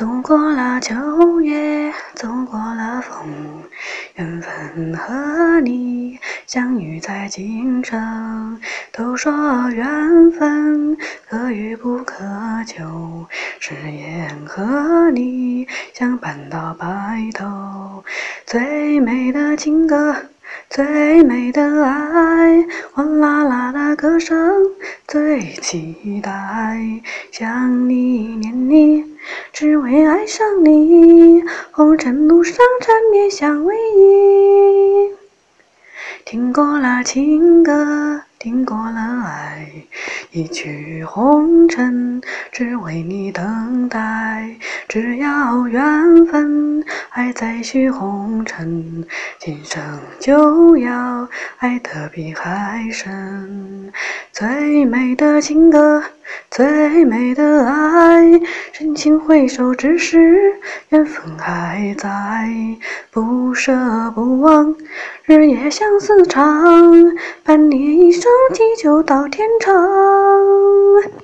走过了秋月，走过了风，缘分和你相遇在今生。都说缘分可遇不可求，誓言和你相伴到白头。最美的情歌，最美的爱，哗啦啦的歌声最期待。想你念你，只为爱上你，红尘路上缠绵相偎依。听过了情歌，听过了爱，一曲红尘，只为你等待。只要缘分还在续红尘，今生就要爱得比海深。最美的情歌，最美的爱，深情回首，只是缘分还在。不舍不忘，日夜相思长，伴你一生，祈求到天长。